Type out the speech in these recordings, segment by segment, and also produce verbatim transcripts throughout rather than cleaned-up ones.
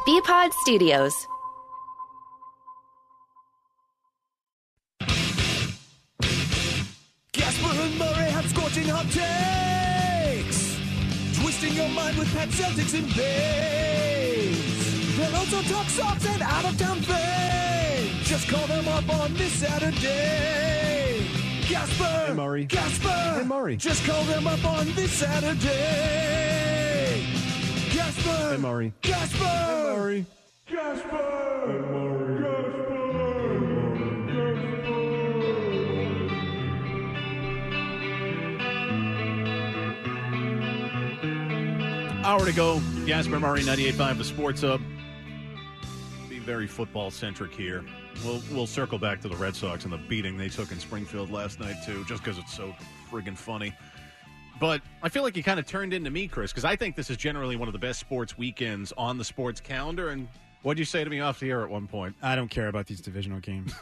B-Pod Studios. Gasper and Murray have scorching hot takes, twisting your mind with pet Celtics and Bays. They'll also talk socks and out-of-town fame. Just call them up on this Saturday. Gasper and Murray. Gasper and Murray. Just call them up on this Saturday. Gasper and Murray. Gasper and Murray. Gasper and Murray. Hour to go. Gasper Murray, ninety-eight point five, the Sports Hub. Be very football-centric here. We'll we'll circle back to the Red Sox and the beating they took in Springfield last night, too, just because it's so friggin' funny. But I feel like you kind of turned into me, Chris, because I think this is generally one of the best sports weekends on the sports calendar. And what'd you say to me off the air at one point? I don't care about these divisional games.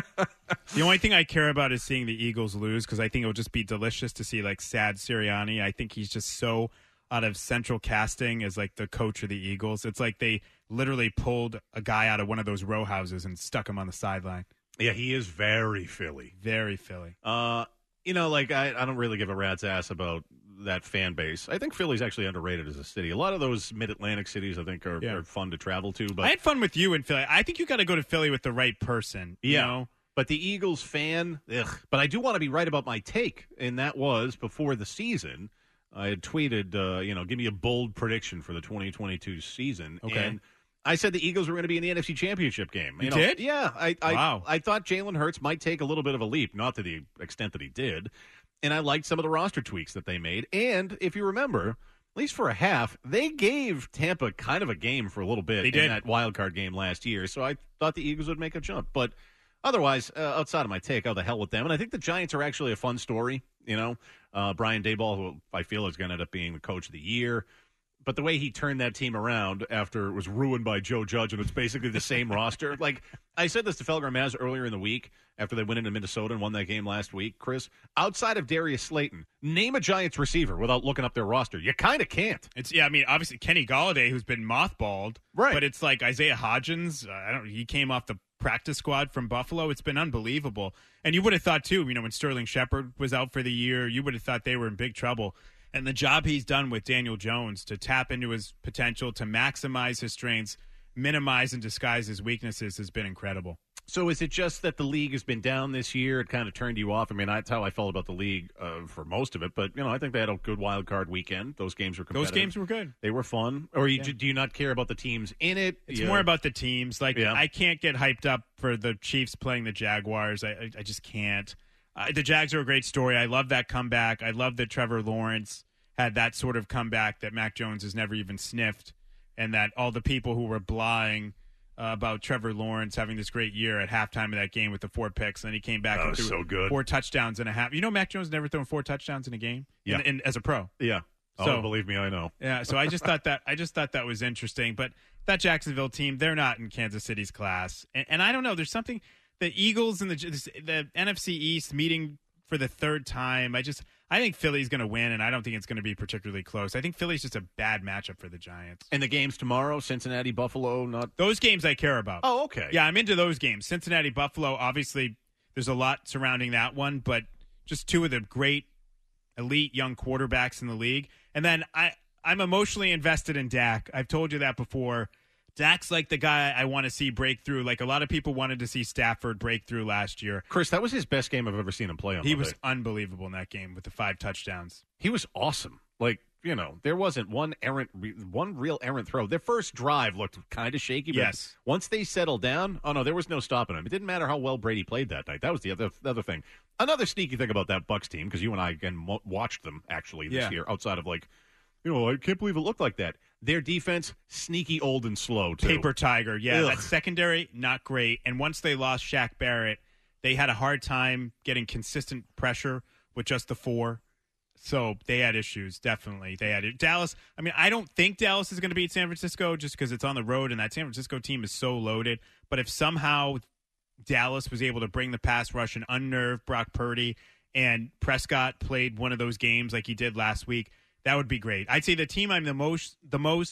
The only thing I care about is seeing the Eagles lose, because I think it'll just be delicious to see, like, sad Sirianni. I think he's just so out of central casting as, like, the coach of the Eagles. It's like they literally pulled a guy out of one of those row houses and stuck him on the sideline. Yeah, he is very Philly. Very Philly. Uh, you know, like, I, I don't really give a rat's ass about that fan base. I think Philly's actually underrated as a city. A lot of those mid-Atlantic cities, I think, are, Yeah. are fun to travel to. But I had fun with you in Philly. I think you got to go to Philly with the right person. You Yeah. know? But the Eagles fan, ugh. But I do want to be right about my take, and that was before the season. I had tweeted, uh, you know, give me a bold prediction for the twenty twenty-two season. Okay. And I said the Eagles were going to be in the N F C Championship game. You know, did? Yeah. I, I, Wow. I thought Jalen Hurts might take a little bit of a leap, not to the extent that he did. And I liked some of the roster tweaks that they made. And if you remember, at least for a half, they gave Tampa kind of a game for a little bit They in did. that wild card game last year. So I thought the Eagles would make a jump. But otherwise, uh, outside of my take, oh, the hell with them. And I think the Giants are actually a fun story. You know, uh, Brian Daboll, who I feel is going to end up being the coach of the year. But the way he turned that team around after it was ruined by Joe Judge, and it's basically the same roster. Like, I said this to Felger Maz earlier in the week after they went into Minnesota and won that game last week, Chris. Outside of Darius Slayton, name a Giants receiver without looking up their roster. You kind of can't. It's yeah, I mean, obviously Kenny Golladay, who's been mothballed, Right. But it's like Isaiah Hodgins. Uh, I don't. He came off the practice squad from Buffalo. It's been unbelievable. And you would have thought too, you know, when Sterling Shepard was out for the year, you would have thought they were in big trouble. And the job he's done with Daniel Jones to tap into his potential, to maximize his strengths, minimize and disguise his weaknesses has been incredible. So is it just that the league has been down this year? It kind of turned you off? I mean, that's how I felt about the league uh, for most of it. But, you know, I think they had a good wild card weekend. Those games were competitive. Those games were good. They were fun. Or you, Yeah. do you not care about the teams in it? It's You- more about the teams. Like, Yeah. I can't get hyped up for the Chiefs playing the Jaguars. I, I, I just can't. Uh, the Jags are a great story. I love that comeback. I love that Trevor Lawrence had that sort of comeback that Mac Jones has never even sniffed, and that all the people who were lying uh, about Trevor Lawrence having this great year at halftime of that game with the four picks, and then he came back That and was threw so good. four touchdowns and a half. You know, Mac Jones never thrown four touchdowns in a game. Yeah. in, in, as a pro. Yeah. So- oh, believe me, I know. Yeah, so I just thought that I just thought that was interesting. But that Jacksonville team, they're not in Kansas City's class, and, and I don't know. There's something the Eagles and the the N F C East meeting for the third time. I just I think Philly's going to win, and I don't think it's going to be particularly close. I think Philly's just a bad matchup for the Giants. And the games tomorrow, Cincinnati, Buffalo, not. Those games I care about. Oh, okay. Yeah, I'm into those games. Cincinnati, Buffalo, obviously there's a lot surrounding that one, but just two of the great elite young quarterbacks in the league. And then I, I'm emotionally invested in Dak. I've told you that before. Dak's like the guy I want to see break through. Like a lot of people wanted to see Stafford break through last year. Chris, that was his best game I've ever seen him play on. He Monday. was unbelievable in that game with the five touchdowns. He was awesome. Like, you know, there wasn't one errant, one real errant throw. Their first drive looked kind of shaky, but Yes. once they settled down, oh no, there was no stopping him. It didn't matter how well Brady played that night. That was the other the other thing. Another sneaky thing about that Bucs team, because you and I again mo- watched them actually this Yeah. year. Outside of like, you know, I can't believe it looked like that. Their defense, sneaky, old, and slow too. Paper tiger. Yeah, Ugh. that secondary, not great. And once they lost Shaq Barrett, they had a hard time getting consistent pressure with just the four. So they had issues, definitely. They had it. Dallas, I mean, I don't think Dallas is going to beat San Francisco just because it's on the road, and that San Francisco team is so loaded. But if somehow Dallas was able to bring the pass rush and unnerve Brock Purdy, and Prescott played one of those games like he did last week, that would be great. I'd say the team I'm the most the most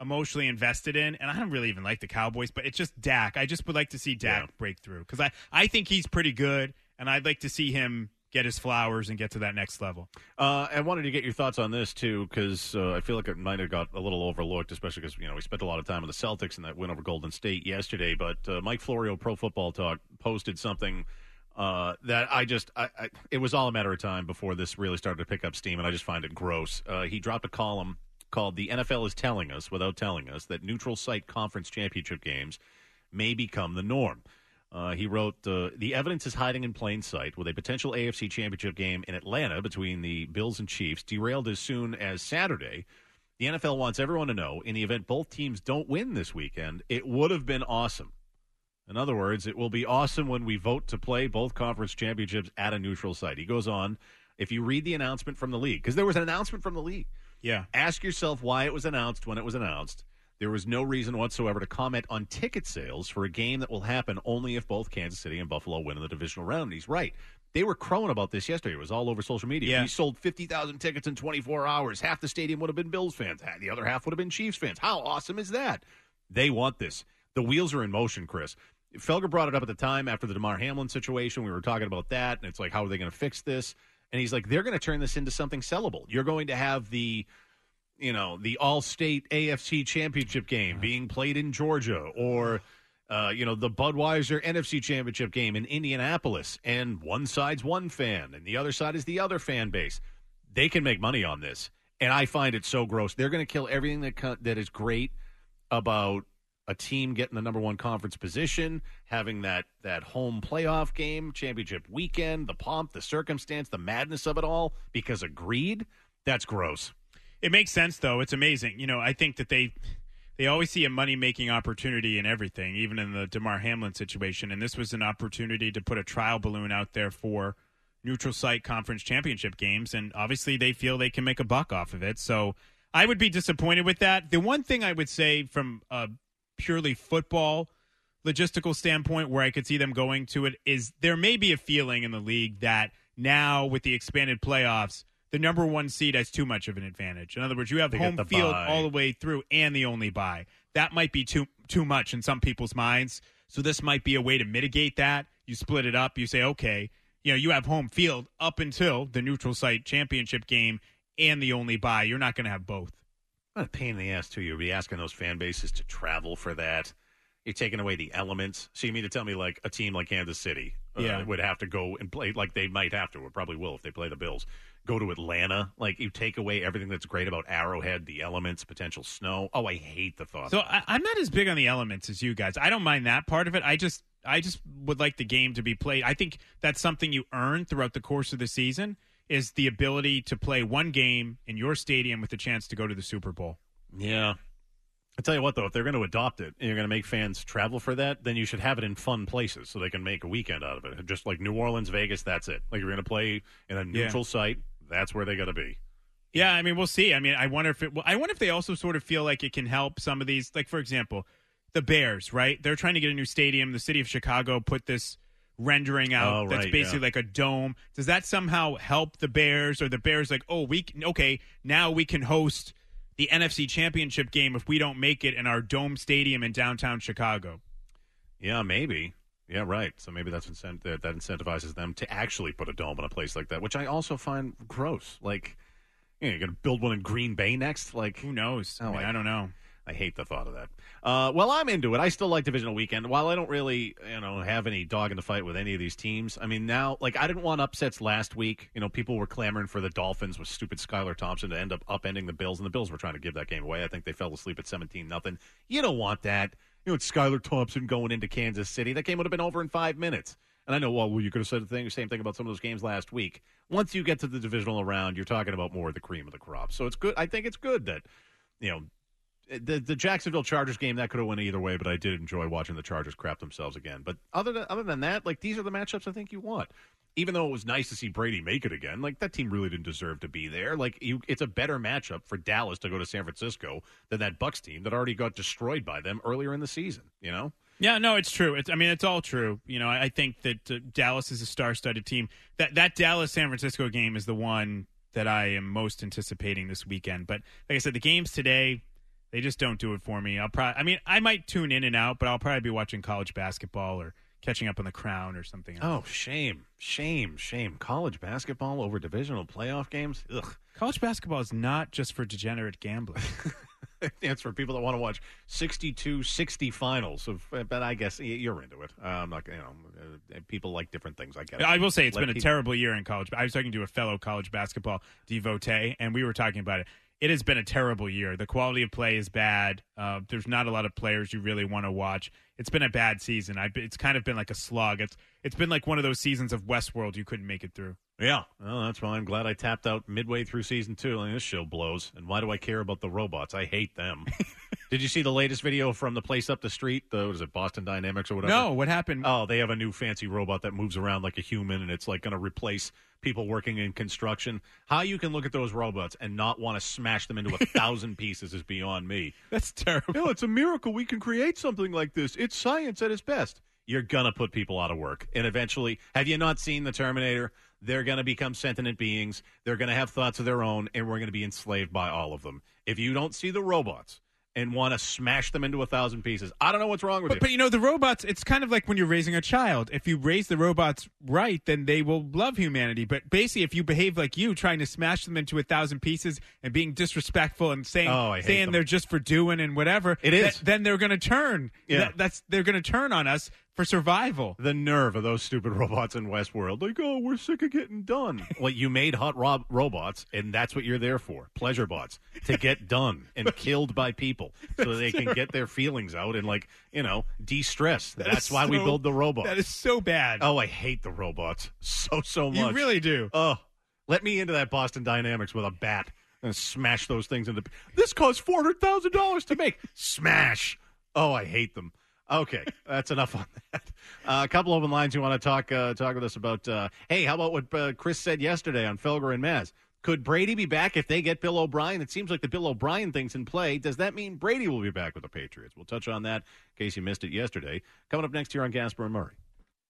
emotionally invested in, and I don't really even like the Cowboys, but it's just Dak. I just would like to see Dak Yeah. break through because I, I think he's pretty good, and I'd like to see him get his flowers and get to that next level. Uh, I wanted to get your thoughts on this, too, because uh, I feel like it might have got a little overlooked, especially because, you know, we spent a lot of time on the Celtics and that win over Golden State yesterday. But uh, Mike Florio, Pro Football Talk, posted something uh, that I just I, I, – it was all a matter of time before this really started to pick up steam, and I just find it gross. Uh, he dropped a column called "The N F L is Telling Us, Without Telling Us, That Neutral Site Conference Championship Games May Become the Norm." Uh, he wrote, uh, the evidence is hiding in plain sight with a potential A F C championship game in Atlanta between the Bills and Chiefs derailed as soon as Saturday. The N F L wants everyone to know, in the event both teams don't win this weekend, it would have been awesome. In other words, it will be awesome when we vote to play both conference championships at a neutral site. He goes on, if you read the announcement from the league, because there was an announcement from the league. Yeah. Ask yourself why it was announced when it was announced. There was no reason whatsoever to comment on ticket sales for a game that will happen only if both Kansas City and Buffalo win in the divisional round. And he's right. They were crowing about this yesterday. It was all over social media. Yeah. We sold fifty thousand tickets in twenty-four hours. Half the stadium would have been Bills fans. The other half would have been Chiefs fans. How awesome is that? They want this. The wheels are in motion, Chris. Felger brought it up at the time after the DeMar Hamlin situation. We were talking about that, and it's like, how are they going to fix this? And he's like, they're going to turn this into something sellable. You're going to have the... you know, the all-state A F C championship game being played in Georgia, or, uh, you know, the Budweiser N F C championship game in Indianapolis, and one side's one fan, and the other side is the other fan base. They can make money on this, and I find it so gross. They're going to kill everything that co- that is great about a team getting the number one conference position, having that, that home playoff game, championship weekend, the pomp, the circumstance, the madness of it all, because of greed. That's gross. It makes sense, though. It's amazing. You know, I think that they they always see a money-making opportunity in everything, even in the DeMar Hamlin situation. And this was an opportunity to put a trial balloon out there for neutral site conference championship games. And obviously they feel they can make a buck off of it. So I would be disappointed with that. The one thing I would say from a purely football logistical standpoint where I could see them going to it is there may be a feeling in the league that now with the expanded playoffs, the number one seed has too much of an advantage. In other words, you have They home get the field bye. all the way through and the only bye. That might be too too much in some people's minds. So this might be a way to mitigate that. You split it up. You say, okay, you know, you have home field up until the neutral site championship game and the only bye. You're not going to have both. What a pain in the ass, too. You'll be asking those fan bases to travel for that. You're taking away the elements. So you mean to tell me, like, a team like Kansas City uh, Yeah. would have to go and play, like they might have to, or probably will if they play the Bills, go to Atlanta? Like, you take away everything that's great about Arrowhead, the elements, potential snow. Oh, I hate the thought. So I, I'm not as big on the elements as you guys. I don't mind that part of it. I just I just would like the game to be played. I think that's something you earn throughout the course of the season is the ability to play one game in your stadium with the chance to go to the Super Bowl. Yeah. I tell you what, though, if they're going to adopt it and you're going to make fans travel for that, then you should have it in fun places so they can make a weekend out of it. Just like New Orleans, Vegas, that's it. Like, you're going to play in a neutral Yeah. site, that's where they got to be. Yeah, I mean, we'll see. I mean, I wonder if it. I wonder if they also sort of feel like it can help some of these. Like, for example, the Bears, right? They're trying to get a new stadium. The city of Chicago put this rendering out Oh, that's right, basically yeah. like a dome. Does that somehow help the Bears, or the Bears like, oh, we can, okay, now we can host the N F C Championship game if we don't make it in our dome stadium in downtown Chicago? Yeah, maybe. Yeah, right. So maybe that's incent- that, that incentivizes them to actually put a dome in a place like that, which I also find gross. Like, you know, you're going to build one in Green Bay next? Like, Who knows? I, Oh, mean, I- I don't know. I hate the thought of that. Uh, well, I'm into it. I still like divisional weekend. While I don't really, you know, have any dog in the fight with any of these teams, I mean, now, like, I didn't want upsets last week. You know, people were clamoring for the Dolphins with stupid Skylar Thompson to end up upending the Bills, and the Bills were trying to give that game away. I think they fell asleep at seventeen nothing. You don't want that. You know, it's Skylar Thompson going into Kansas City. That game would have been over in five minutes. And I know, well, you could have said the thing, same thing about some of those games last week. Once you get to the divisional round, you're talking about more of the cream of the crop. So it's good. I think it's good that, you know, the the Jacksonville Chargers game, that could have went either way, but I did enjoy watching the Chargers crap themselves again. But other than, other than that, like, these are the matchups I think you want. Even though it was nice to see Brady make it again, like, that team really didn't deserve to be there. Like, you, it's a better matchup for Dallas to go to San Francisco than that Bucs team that already got destroyed by them earlier in the season, you know? Yeah, no, it's true. It's, I mean, it's all true. You know, I, I think that uh, Dallas is a star-studded team. That that Dallas-San Francisco game is the one that I am most anticipating this weekend. But like I said, the games today, They just don't do it for me. I'll probably, I mean, I might tune in and out, but I'll probably be watching college basketball or catching up on The Crown or something else. Oh, shame, shame, shame. College basketball over divisional playoff games? Ugh. College basketball is not just for degenerate gamblers. It's for people that want to watch sixty-two sixty finals. Of, but I guess you're into it. Uh, I'm not, you know, uh, people like different things. I get it. I will say it's Let been a people- terrible year in college. I was talking to a fellow college basketball devotee, and we were talking about it. It has been a terrible year. The quality of play is bad. Uh, there's not a lot of players you really want to watch. It's been a bad season. I, it's kind of been like a slug. It's It's been like one of those seasons of Westworld you couldn't make it through. Yeah, well, that's why I'm glad I tapped out midway through season two. Like, this show blows. And why do I care about the robots? I hate them. Did you see the latest video from the place up the street? The, what is it, Boston Dynamics or whatever? No, what happened? Oh, they have a new fancy robot that moves around like a human, and it's like going to replace people working in construction. How you can look at those robots and not want to smash them into a thousand pieces is beyond me. That's terrible. No, it's a miracle we can create something like this. It's science at its best. You're going to put people out of work. And eventually, have you not seen The Terminator? They're going to become sentient beings. They're going to have thoughts of their own, and we're going to be enslaved by all of them. If you don't see the robots and want to smash them into a thousand pieces, I don't know what's wrong with But, you. but, you know, the robots, it's kind of like when you're raising a child. If you raise the robots right, then they will love humanity. But basically, if you behave like you, trying to smash them into a thousand pieces and being disrespectful and saying Oh, I hate saying them. they're just for doing and whatever, It is. th- then they're going to turn. Yeah. That- that's They're going to turn on us for survival. The nerve of those stupid robots in Westworld. Like, oh, we're sick of getting done. Well, you made hot rob- robots, and that's what you're there for. Pleasure bots. To get done and killed by people so they can get their feelings out and, like, you know, de-stress. That That's is why we so- build the robots. That is so bad. Oh, I hate the robots so, so much. you really do. Oh, let me into that Boston Dynamics with a bat and smash those things into. This costs four hundred thousand dollars to make. Smash. Oh, I hate them. Okay, that's enough on that. Uh, a couple open lines you want to talk uh, talk with us about. Uh, hey, how about what uh, Chris said yesterday on Felger and Maz? Could Brady be back if they get Bill O'Brien? It seems like the Bill O'Brien thing's in play. Does that mean Brady will be back with the Patriots? We'll touch on that in case you missed it yesterday. Coming up next here on Gasper and Murray.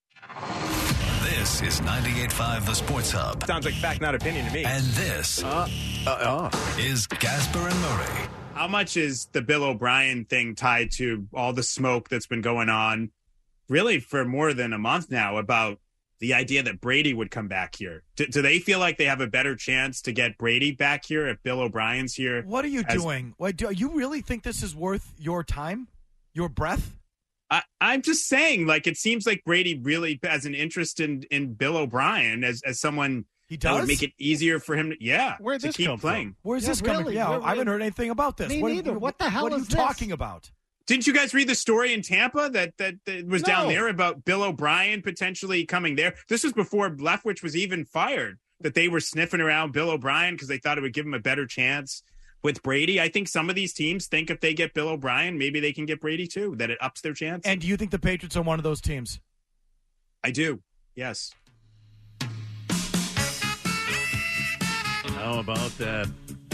This is ninety-eight point five The Sports Hub. Sounds like fact, not opinion to me. And this Uh, uh, uh. is Gasper and Murray. How much is the Bill O'Brien thing tied to all the smoke that's been going on really for more than a month now about the idea that Brady would come back here? Do, do they feel like they have a better chance to get Brady back here if Bill O'Brien's here? What are you as- doing? Wait, do you really think this is worth your time, your breath? I, I'm just saying, like, it seems like Brady really has an interest in, in Bill O'Brien as, as someone He that does. would make it easier for him to, yeah, Where'd to this keep come playing. from? Where's Yeah, this coming? really? Yeah, Where- I haven't heard anything about this. Me what, neither. What the hell What are is you this? talking about? Didn't you guys read the story in Tampa that that, that was down No. there about Bill O'Brien potentially coming there? This was before Leftwich was even fired, that they were sniffing around Bill O'Brien because they thought it would give him a better chance with Brady. I think some of these teams think if they get Bill O'Brien, maybe they can get Brady too, that it ups their chance. And do you think the Patriots are one of those teams? I do. Yes. How about that?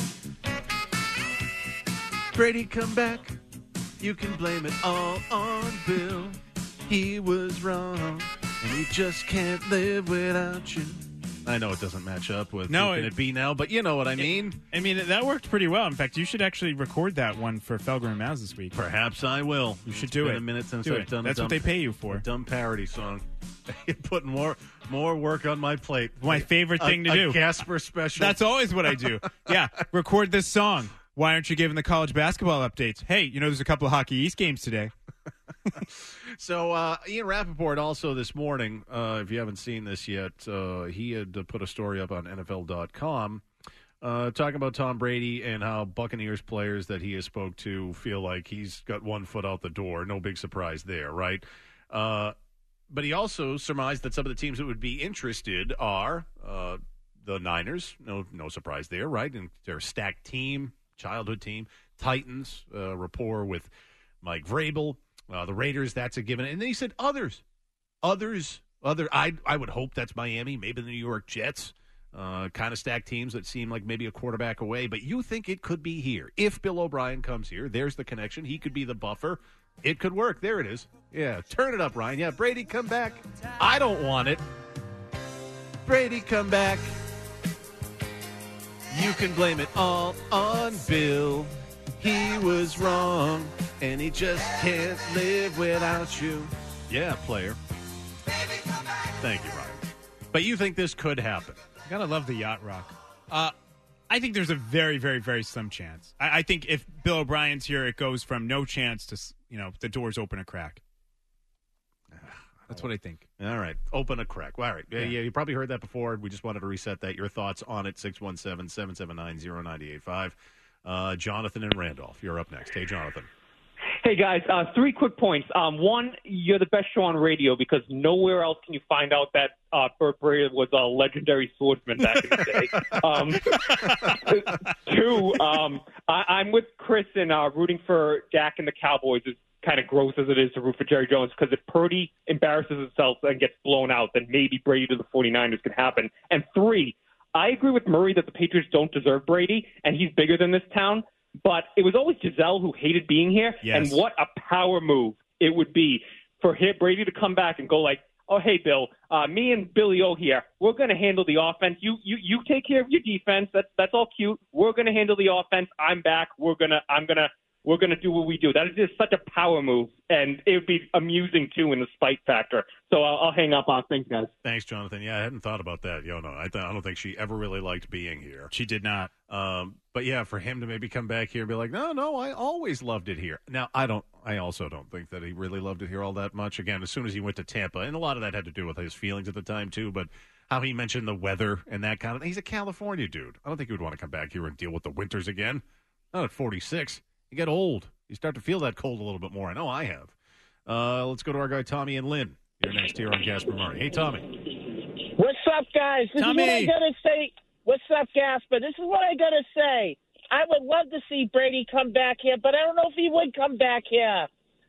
Brady, come back. You can blame it all on Bill. He was wrong, and he just can't live without you. I know it doesn't match up with No, Who Can it- It Be Now, but you know what I mean. I mean, that worked pretty well. In fact, you should actually record that one for Felger and Maz this week. Perhaps I will. You should It's do been it. a minute since Do I've it. done That's a what dumb, they pay you for. a dumb parody song. You're putting more more work on my plate. My favorite thing a, to a do. Gasper special. That's always what I do. Yeah, record this song. Why aren't you giving the college basketball updates? Hey, you know, there's a couple of Hockey East games today. So uh, Ian Rappaport also this morning, uh, if you haven't seen this yet, uh, he had uh, put a story up on N F L dot com uh, talking about Tom Brady and how Buccaneers players that he has spoke to feel like he's got one foot out the door. No big surprise there, right? Uh, but he also surmised that some of the teams that would be interested are uh, the Niners. No, no surprise there, right? And they're a stacked team, childhood team. Titans, uh, rapport with Mike Vrabel. Uh, the Raiders, that's a given. And then he said others. Others. Other. I I would hope that's Miami, maybe the New York Jets. Uh, kind of stacked teams that seem like maybe a quarterback away. But you think it could be here. If Bill O'Brien comes here, there's the connection. He could be the buffer. It could work. There it is. Yeah, turn it up, Ryan. Yeah, Brady, come back. I don't want it. Brady, come back. You can blame it all on Bill. he was wrong, and he just can't live without you. Yeah, player. Thank you, Ryan. But you think this could happen? You gotta love the yacht rock. Uh, I think there's a very, very, very slim chance. I, I think if Bill O'Brien's here, it goes from no chance to, you know, the doors open a crack. That's what I think. All right. Open a crack. All right. Yeah, yeah, you probably heard that before. We just wanted to reset that. Your thoughts on it, six one seven, seven seven nine, zero nine eight five. Uh, Jonathan and Randolph, you're up next. Hey, Jonathan. Hey, guys, uh, three quick points. Um, one, you're the best show on radio because nowhere else can you find out that uh, Burt Brady was a legendary swordsman back in the day. Um, two, um, I, I'm with Chris in uh, rooting for Dak and the Cowboys. As kind of gross as it is to root for Jerry Jones, because if Purdy embarrasses himself and gets blown out, then maybe Brady to the 49ers can happen. And three, I agree with Murray that the Patriots don't deserve Brady, and he's bigger than this town. But it was always Giselle who hated being here, yes. And what a power move it would be for him, Brady to come back and go like, "Oh, hey, Bill, uh, me and Billy O here, we're going to handle the offense. You, you, you take care of your defense. That's that's all cute. We're going to handle the offense. I'm back. We're gonna, I'm gonna, we're gonna do what we do." That is just such a power move, and it would be amusing too in the spite factor. So I'll, I'll hang up on. Thanks, guys. Thanks, Jonathan. Yeah, I hadn't thought about that. Yo, no, I, th- I don't think she ever really liked being here. She did not. Um, but yeah, for him to maybe come back here and be like, no, no, I always loved it here. Now, I don't, I also don't think that he really loved it here all that much. Again, as soon as he went to Tampa, and a lot of that had to do with his feelings at the time too, but how he mentioned the weather and that kind of thing. He's a California dude. I don't think he would want to come back here and deal with the winters again. Not at forty-six. You get old. You start to feel that cold a little bit more. I know I have. Uh, let's go to our guy, Tommy and Lynn. You're next here on Gasper Murray. Hey, Tommy. What's up, guys? This Tommy. is what I gotta say. What's up, Gasper? This is what I gotta say. I would love to see Brady come back here, but I don't know if he would come back here.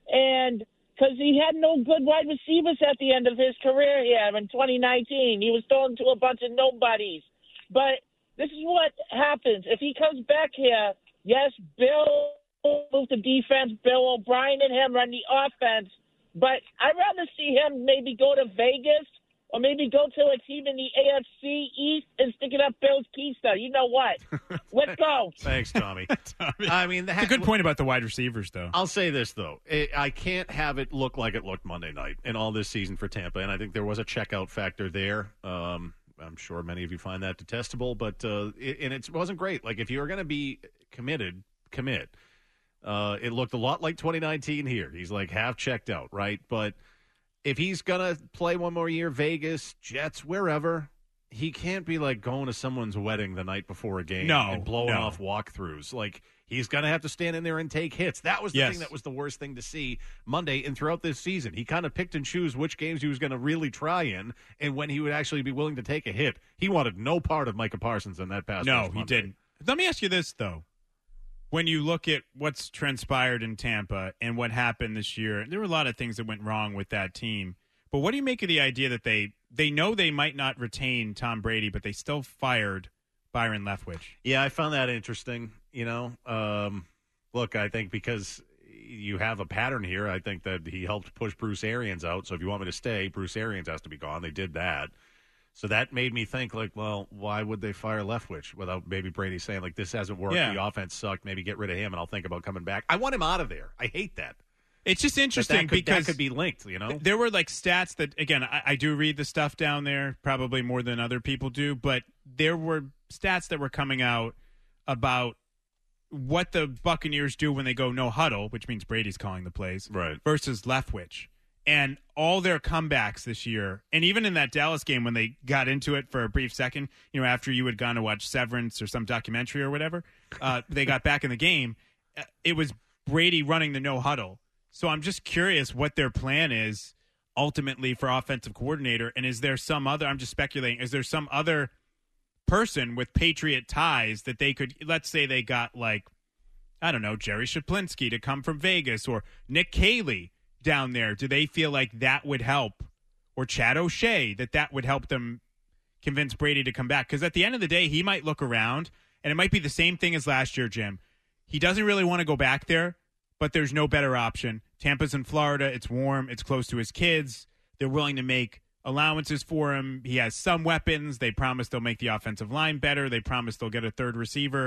And because he had no good wide receivers at the end of his career here in twenty nineteen. He was throwing to a bunch of nobodies. But this is what happens. If he comes back here, yes, Bill move the defense, Bill O'Brien and him run the offense. But I'd rather see him maybe go to Vegas or maybe go to a team in the A F C East and stick it up Bill's keister. You know what? Let's go. Thanks, Tommy. Tommy. I mean, It's a good point about the wide receivers, though. I'll say this, though. It, I can't have it look like it looked Monday night and all this season for Tampa, and I think there was a checkout factor there. Um, I'm sure many of you find that detestable, but uh, it, and it wasn't great. Like, if you were going to be committed, commit. Uh, it looked a lot like twenty nineteen here. He's like half checked out, right? But if he's going to play one more year, Vegas, Jets, wherever, he can't be like going to someone's wedding the night before a game No, and blowing no. off walkthroughs. Like, he's going to have to stand in there and take hits. That was the Yes. thing that was the worst thing to see Monday and throughout this season. He kind of picked and choose which games he was going to really try in and when he would actually be willing to take a hit. He wanted no part of Micah Parsons in that pass. No, rush he Monday. didn't. Let me ask you this, though. When you look at what's transpired in Tampa and what happened this year, there were a lot of things that went wrong with that team. But what do you make of the idea that they they know they might not retain Tom Brady, but they still fired Byron Leftwich? Yeah, I found that interesting. You know, um, look, I think because you have a pattern here, I think that he helped push Bruce Arians out. So if you want me to stay, Bruce Arians has to be gone. They did that. So that made me think, like, well, why would they fire Leftwich without maybe Brady saying, like, this hasn't worked, Yeah. the offense sucked, maybe get rid of him, and I'll think about coming back. I want him out of there. I hate that. It's just But interesting that could, because that could be linked, you know? there were like stats that, again, I, I do read the stuff down there probably more than other people do, but there were stats that were coming out about what the Buccaneers do when they go no huddle, which means Brady's calling the plays, Right. versus Leftwich. And all their comebacks this year, and even in that Dallas game when they got into it for a brief second, you know, after you had gone to watch Severance or some documentary or whatever, uh, they got back in the game. Uh, It was Brady running the no huddle. So I'm just curious what their plan is ultimately for offensive coordinator. And is there some other, I'm just speculating, is there some other person with Patriot ties that they could, let's say they got like, I don't know, Jerry Shaplinsky to come from Vegas or Nick Caley down there. Do they feel like that would help? Or Chad O'Shea, that that would help them convince Brady to come back? Because at the end of the day, he might look around, and it might be the same thing as last year, Jim. He doesn't really want to go back there, but there's no better option. Tampa's in Florida. It's warm. It's close to his kids. They're willing to make allowances for him. He has some weapons. They promise they'll make the offensive line better. They promise they'll get a third receiver.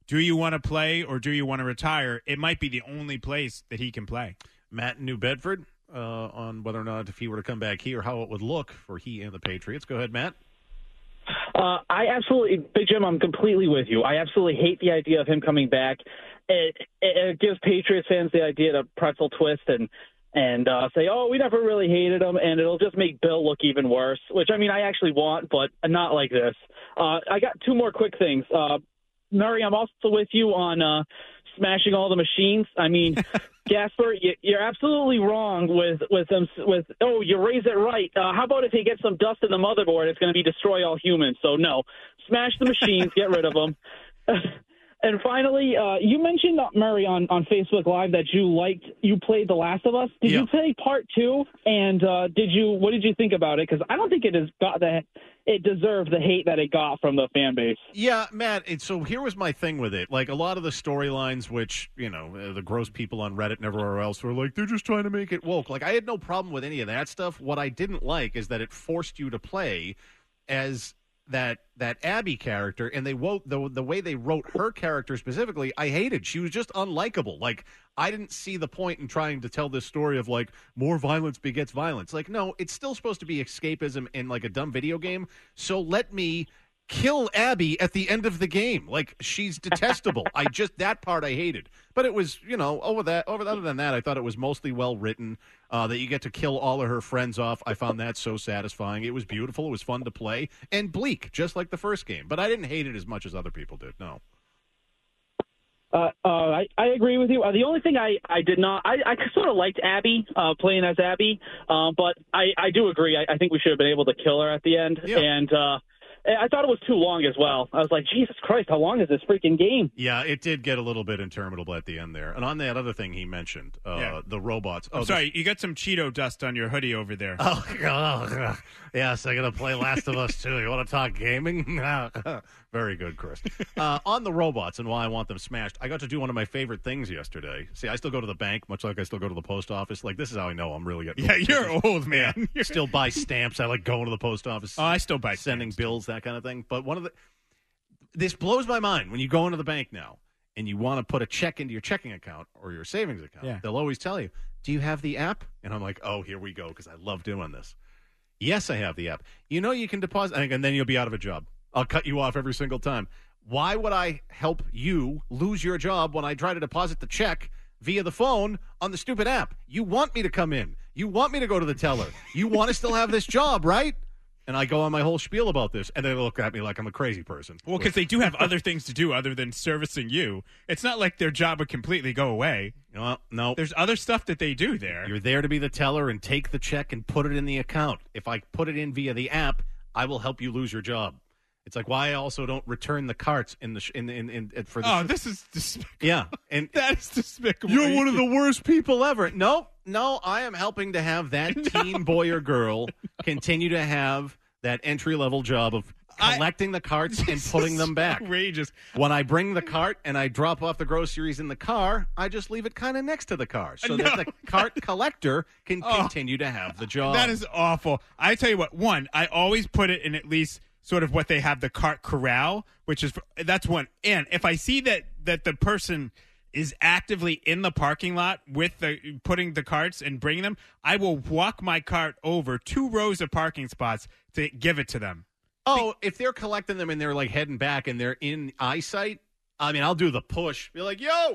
do you want to play or do you want to retire? It might be the only place that he can play. Matt in New Bedford uh, on whether or not if he were to come back here, how it would look for he and the Patriots. Go ahead, Matt. Uh, I absolutely, Big Jim, I'm completely with you. I absolutely hate the idea of him coming back. It, it, it gives Patriots fans the idea to pretzel twist and and uh, say, oh, we never really hated him, and it'll just make Bill look even worse, which, I mean, I actually want, but not like this. Uh, I got two more quick things. Uh, Murray, I'm also with you on uh, smashing all the machines. I mean, Gasper, you, you're absolutely wrong with with them. With oh, you raise it right. Uh, how about if he gets some dust in the motherboard? It's going to be destroy all humans. So no, smash the machines, get rid of them. And finally, uh, you mentioned, uh, Murray, on, on Facebook Live that you liked, you played The Last of Us. Did yeah. you play part two? And uh, did you? What did you think about it? Because I don't think it has got the it deserved the hate that it got from the fan base. Yeah, Matt. It, so here was my thing with it. Like a lot of the storylines, which you know, uh, the gross people on Reddit and everywhere else were like, they're just trying to make it woke. Like I had no problem with any of that stuff. What I didn't like is that it forced you to play as that that Abby character, and they wrote the the way they wrote her character specifically, I hated. She was just unlikable. Like I didn't see the point in trying to tell this story of like more violence begets violence. Like no, it's still supposed to be escapism in like a dumb video game. So let me kill Abby at the end of the game. Like she's detestable. I just that part I hated. But it was, you know, over that over other than that, I thought it was mostly well written. Uh, that you get to kill all of her friends off. I found that so satisfying. It was beautiful. It was fun to play and bleak, just like the first game. But I didn't hate it as much as other people did. No. Uh, uh, I, I agree with you. Uh, the only thing I, I did not, I, I sort of liked Abby, uh, playing as Abby, uh, but I, I do agree. I, I think we should have been able to kill her at the end. Yeah. And uh, I thought it was too long as well. I was like, Jesus Christ, how long is this freaking game? Yeah, it did get a little bit interminable at the end there. And on that other thing he mentioned, uh, Yeah. the robots. Oh, Oh, sorry, you got some Cheeto dust on your hoodie over there. Oh, oh, yes, I'm going to play Last of Us too. You want to talk gaming? Very good, Chris. Uh, on the robots and why I want them smashed, I got to do one of my favorite things yesterday. See, I still go to the bank, much like I still go to the post office. Like, this is how I know I'm really getting Yeah, you're old, man. Yeah. Still buy stamps. I like going to the post office. Oh, I still buy sending stamps, bills, that kind of thing. But one of the this blows my mind when you go into the bank now and you want to put a check into your checking account or your savings account. Yeah. They'll always tell you, "Do you have the app?" And I'm like, "Oh, here we go," because I love doing this. Yes, I have the app. You know, you can deposit, and then you'll be out of a job. I'll cut you off every single time. Why would I help you lose your job when I try to deposit the check via the phone on the stupid app? You want me to come in. You want me to go to the teller. You want to still have this job, right? And I go on my whole spiel about this, and they look at me like I'm a crazy person. Well, because they do have other things to do other than servicing you. It's not like their job would completely go away. No, no. There's other stuff that they do there. You're there to be the teller and take the check and put it in the account. If I put it in via the app, I will help you lose your job. It's like why I also don't return the carts in the sh- in, in in in for the Oh, sh- this is despicable. yeah, and That is despicable. you're one of the worst people ever. No, no, I am helping to have that teen boy or girl continue to have that entry level job of I- collecting the carts and This putting is them back. Outrageous. When I bring the cart and I drop off the groceries in the car, I just leave it kind of next to the car so No. that the cart collector can Oh. continue to have the job. That is awful. I tell you what, one, I always put it in at least sort of what they have the cart corral, which is that's one. And if I see that that the person is actively in the parking lot with the putting the carts and bringing them, I will walk my cart over two rows of parking spots to give it to them. Oh, if they're collecting them and they're like heading back and they're in eyesight, I mean, I'll do the push. Be like, yo,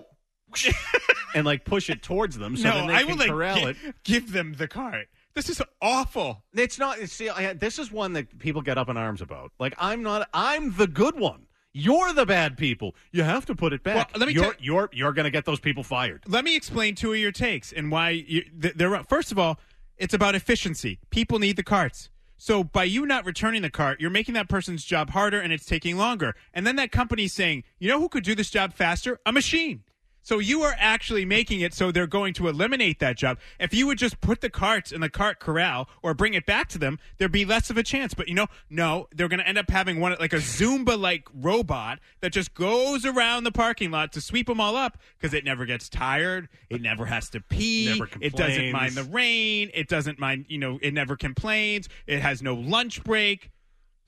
and like push it towards them so no, then they I can will like corral gi- it. give them the cart. This is awful. It's not. See, I, this is one that people get up in arms about. Like, I'm not. I'm the good one. You're the bad people. You have to put it back. Well, let me you're tell- you're you're going to get those people fired. Let me explain two of your takes and why you, th- they're. First of all, it's about efficiency. People need the carts. So by you not returning the cart, you're making that person's job harder and it's taking longer. And then that company's saying, you know who could do this job faster? A machine. So you are actually making it so they're going to eliminate that job. If you would just put the carts in the cart corral or bring it back to them, there'd be less of a chance. But, you know, no, they're going to end up having one like a Zumba-like robot that just goes around the parking lot to sweep them all up because it never gets tired. It never has to pee. Never It doesn't complains. mind the rain. It doesn't mind, you know, it never complains. It has no lunch break.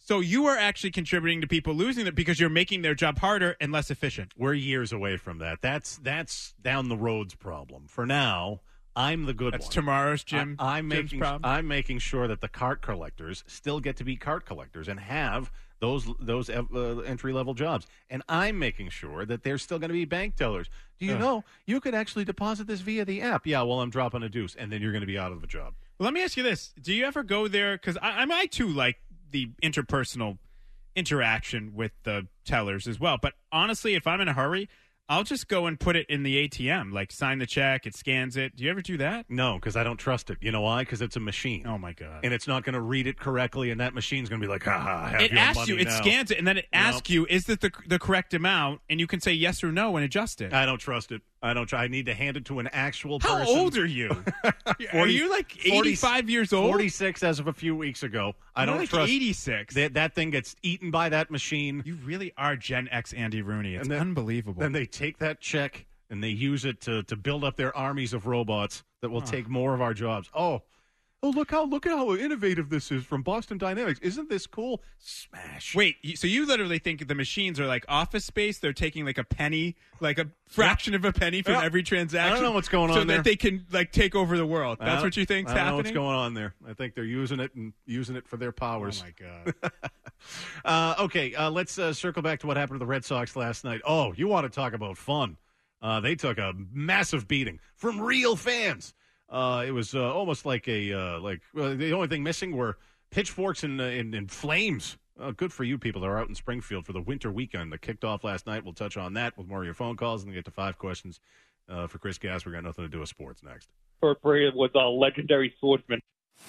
So you are actually contributing to people losing it because you're making their job harder and less efficient. We're years away from that. That's that's down the road's problem. For now, I'm the good That's one. tomorrow's Jim. I, I'm Jim's making problem. I'm making sure that the cart collectors still get to be cart collectors and have those those uh, entry level jobs. And I'm making sure that there's still going to be bank tellers. Do you Ugh. know you could actually deposit this via the app? Yeah, well, I'm dropping a deuce, and then you're going to be out of a job. Well, let me ask you this: do you ever go there? Because I, I, I too like the interpersonal interaction with the tellers as well. But honestly, if I'm in a hurry, I'll just go and put it in the A T M, like sign the check, it scans it. Do you ever do that? No, because I don't trust it. You know why? Because it's a machine. Oh, my God. And it's not going to read it correctly, and that machine's going to be like, ha ha, have It your asks you, money it now. scans it, and then it You asks know? you, is this the, the correct amount? And you can say yes or no and adjust it. I don't trust it. I don't. Try. I need to hand it to an actual How person. old are you? are forty you like forty eighty-five years old? forty-six as of a few weeks ago. I You're don't like trust. eighty-six. That, that thing gets eaten by that machine. You really are Gen X Andy Rooney. It's And then- unbelievable. Then they take that check and they use it to, to build up their armies of robots that will take more of our jobs. Oh, oh, look how look at how innovative this is from Boston Dynamics. Isn't this cool? Smash. Wait, you- so you literally think the machines are like Office Space? They're taking like a penny, like a fraction of a penny from Yeah. every transaction? I don't know what's going so on there. that they can like take over the world. I That's don't- what you think's I don't know happening? what's going on there. I think they're using it and using it for their powers. Oh, my God. uh, okay, uh, let's uh, circle back to what happened to the Red Sox last night. Oh, you want to talk about fun. Uh, they took a massive beating from real fans. Uh, it was uh, almost like a uh, like uh, the only thing missing were pitchforks and, uh, and, and flames. Uh, good for you people that are out in Springfield for the winter weekend that kicked off last night. We'll touch on that with more of your phone calls and get to five questions uh, for Chris Gasper. We got nothing to do with sports next. Burt Brady was a legendary swordsman.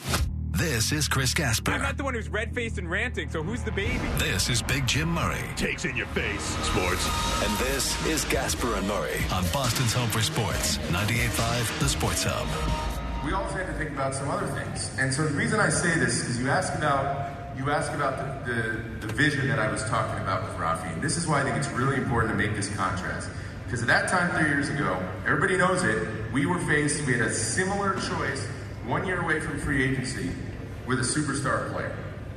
This is Chris Gasper. I'm not the one who's red-faced and ranting, so who's the baby? This is Big Jim Murray. Takes in your face, sports. And this is Gasper and Murray on Boston's Home for Sports, ninety-eight point five The Sports Hub. We also have to think about some other things. And so the reason I say this is you ask about you ask about the, the, the vision that I was talking about with Rafi. And this is why I think it's really important to make this contrast. Because at that time, three years ago, everybody knows it, we were faced, we had a similar choice, one year away from free agency, with a superstar player.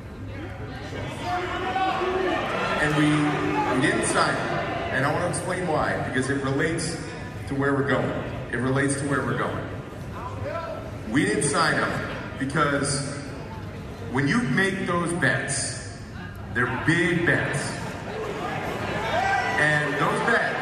And we, we didn't sign him. And I want to explain why, because it relates to where we're going. It relates to where we're going. We didn't sign him because when you make those bets, they're big bets. And those bets,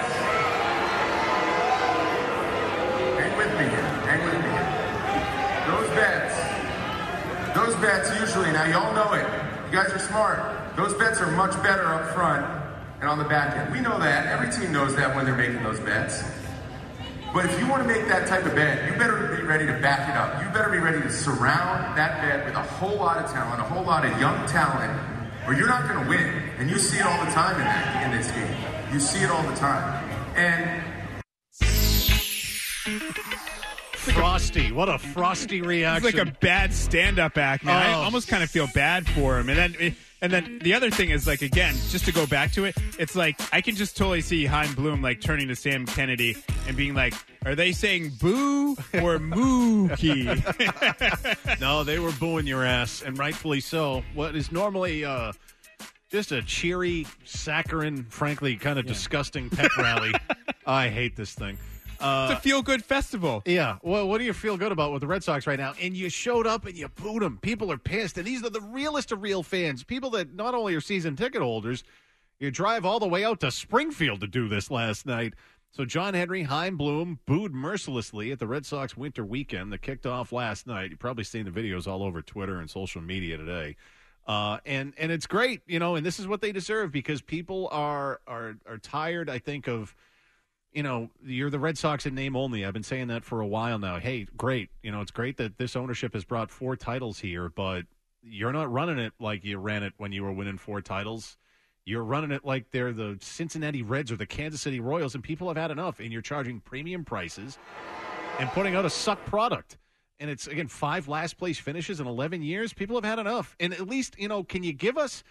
hang with me here, hang with me here. Those bets, those bets usually, now y'all know it, you guys are smart. Those bets are much better up front and on the back end. We know that, every team knows that when they're making those bets. But if you want to make that type of bet, you better be ready to back it up. You better be ready to surround that bet with a whole lot of talent, a whole lot of young talent, or you're not going to win. And you see it all the time in that in this game. You see it all the time. And Frosty, what a frosty reaction. It's like a bad stand-up act, man. I Oh. almost kind of feel bad for him. And then, and then the other thing is, like, again, just to go back to it, it's like I can just totally see Chaim Bloom like turning to Sam Kennedy and being like, "Are they saying boo or mookie?" No, they were booing your ass, and rightfully so. What is normally uh, just a cheery, saccharine, frankly, kind of disgusting pep rally. I hate this thing. Uh, It's a feel-good festival. Yeah. Well, what do you feel good about with the Red Sox right now? And you showed up and you booed them. People are pissed. And these are the realest of real fans. People that not only are season ticket holders, you drive all the way out to Springfield to do this last night. So John Henry, Chaim Bloom booed mercilessly at the Red Sox winter weekend that kicked off last night. You've probably seen the videos all over Twitter and social media today. Uh, and, and it's great, you know, and this is what they deserve because people are, are, are tired, I think, of – you know, you're the Red Sox in name only. I've been saying that for a while now. Hey, great. You know, it's great that this ownership has brought four titles here, but you're not running it like you ran it when you were winning four titles. You're running it like they're the Cincinnati Reds or the Kansas City Royals, and people have had enough, and you're charging premium prices and putting out a suck product. And it's, again, five last-place finishes in eleven years. People have had enough. And at least, you know, can you give us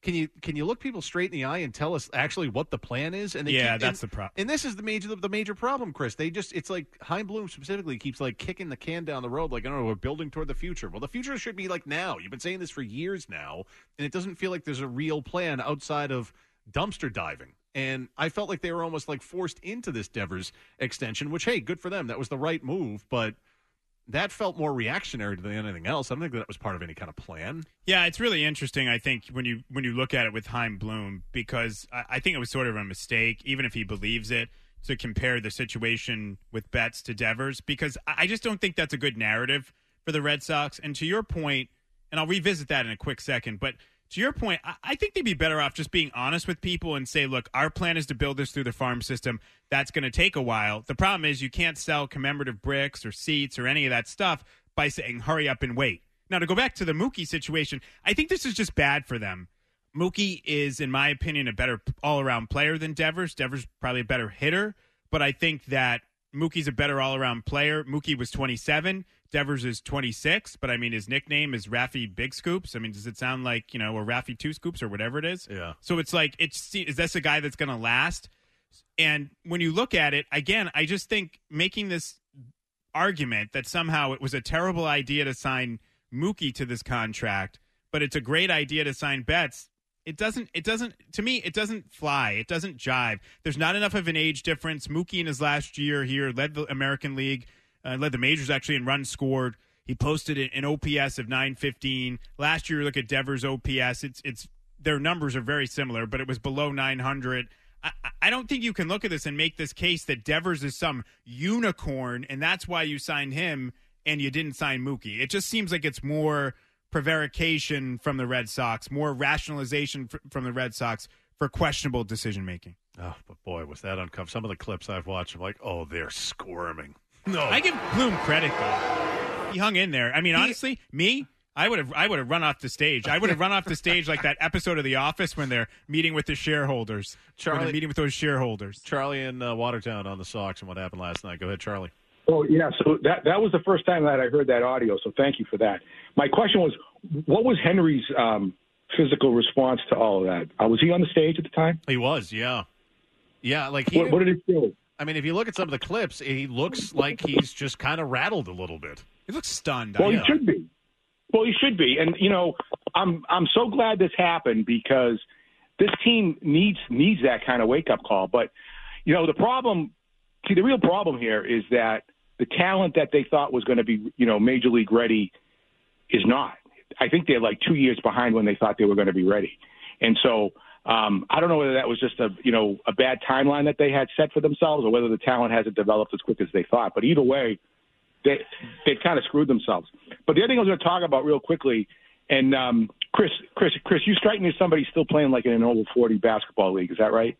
Can you can you look people straight in the eye and tell us actually what the plan is? And they Yeah, keep, that's and, the problem. And this is the major the major problem, Chris. They just it's like Chaim Bloom specifically keeps like kicking the can down the road, like I don't know, we're building toward the future. Well, the future should be like now. You've been saying this for years now, and it doesn't feel like there's a real plan outside of dumpster diving. And I felt like they were almost like forced into this Devers extension, which hey, good for them. That was the right move, but that felt more reactionary than anything else. I don't think that was part of any kind of plan. Yeah, it's really interesting, I think, when you when you look at it with Chaim Bloom, because I, I think it was sort of a mistake, even if he believes it, to compare the situation with Betts to Devers, because I just don't think that's a good narrative for the Red Sox. And to your point, and I'll revisit that in a quick second, but to your point, I, I think they'd be better off just being honest with people and say, look, our plan is to build this through the farm system. That's going to take a while. The problem is you can't sell commemorative bricks or seats or any of that stuff by saying, hurry up and wait. Now, to go back to the Mookie situation, I think this is just bad for them. Mookie is, in my opinion, a better all-around player than Devers. Devers probably a better hitter, but I think that Mookie's a better all-around player. Mookie was twenty-seven. Devers is twenty-six, but I mean, his nickname is Raffy Big Scoops. I mean, does it sound like, you know, or Raffy Two Scoops or whatever it is? Yeah. So it's like, it's, is this a guy that's going to last? And when you look at it, again, I just think making this argument that somehow it was a terrible idea to sign Mookie to this contract, but it's a great idea to sign Betts, it doesn't, it doesn't, to me, it doesn't fly. It doesn't jive. There's not enough of an age difference. Mookie in his last year here led the American League, uh, led the majors actually in runs scored. He posted an O P S of nine fifteen. Last year, look at Devers' O P S. It's, it's, their numbers are very similar, but it was below nine hundred. I, I don't think you can look at this and make this case that Devers is some unicorn, and that's why you signed him and you didn't sign Mookie. It just seems like it's more prevarication from the Red Sox, more rationalization f- from the Red Sox for questionable decision-making. Oh, but boy, was that uncomfortable. Some of the clips I've watched, I'm like, oh, they're squirming. No. I give Bloom credit, though. He hung in there. I mean, honestly, me, I would have I would have run off the stage. I would have run off the stage like that episode of The Office when they're meeting with the shareholders. Charlie, when they're meeting with those shareholders. Charlie in uh, Watertown on the Sox and what happened last night. Go ahead, Charlie. Oh, yeah, so that that was the first time that I heard that audio, so thank you for that. My question was, what was Henry's um, physical response to all of that? Uh, was he on the stage at the time? He was, yeah. Yeah, like he... What, what did he do? I mean, if you look at some of the clips, he looks like he's just kind of rattled a little bit. He looks stunned. Well, yeah. he should be. Well, he should be. And, you know, I'm I'm so glad this happened because this team needs needs that kind of wake-up call. But, you know, the problem... See, the real problem here is that the talent that they thought was going to be, you know, major league ready is not. I think they're like two years behind when they thought they were going to be ready. And so um, I don't know whether that was just a, you know, a bad timeline that they had set for themselves or whether the talent hasn't developed as quick as they thought. But either way, they, they've kind of screwed themselves. But the other thing I was going to talk about real quickly, and um, Chris, Chris, Chris, you strike me as somebody still playing like in an over forty basketball league. Is that right?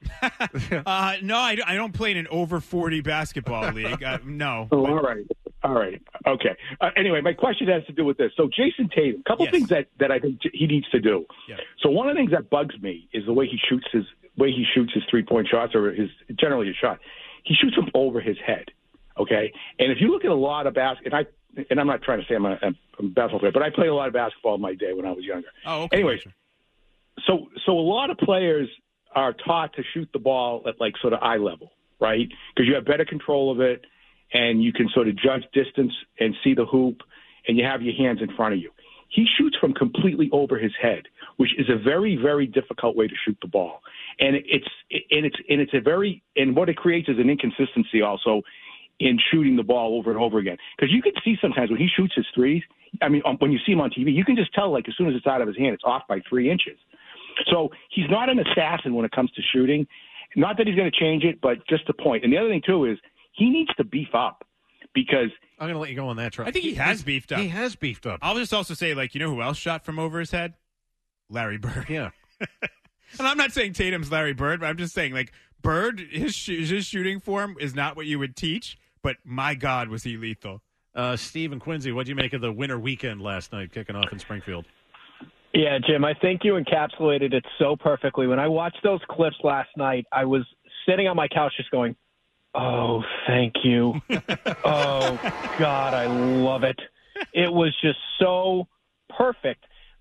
uh, no, I, I don't play in an over forty basketball league. Uh, no. Oh, all right. All right. Okay. Uh, anyway, my question has to do with this. So Jason Tatum, a couple yes. things that, that I think he needs to do. Yeah. So one of the things that bugs me is the way he shoots his way he shoots his three-point shots or his generally his shot. He shoots them over his head. Okay. And if you look at a lot of basketball, and I and I'm not trying to say I'm a, a basketball player, but I played a lot of basketball in my day when I was younger. Oh, okay. Anyways, so so a lot of players are taught to shoot the ball at like sort of eye level, right? Because you have better control of it and you can sort of judge distance and see the hoop and you have your hands in front of you. He shoots from completely over his head, which is a very, very difficult way to shoot the ball. And it's and it's and it's a very and what it creates is an inconsistency also in shooting the ball over and over again. Because you can see sometimes when he shoots his threes, I mean, when you see him on T V, you can just tell like as soon as it's out of his hand, it's off by three inches. So he's not an assassin when it comes to shooting. Not that he's going to change it, but just a point. And the other thing, too, is he needs to beef up because – I'm going to let you go on that, Charlie. I think he, he has beefed up. He has beefed up. I'll just also say, like, you know who else shot from over his head? Larry Bird. Yeah. And I'm not saying Tatum's Larry Bird, but I'm just saying, like, Bird, his, sh- his shooting form is not what you would teach, but my God, was he lethal. Uh, Steve and Quincy, what did you make of the winter weekend last night kicking off in Springfield? Yeah, Jim, I think you encapsulated it so perfectly. When I watched those clips last night, I was sitting on my couch just going, oh, thank you. Oh, God, I love it. It was just so perfect.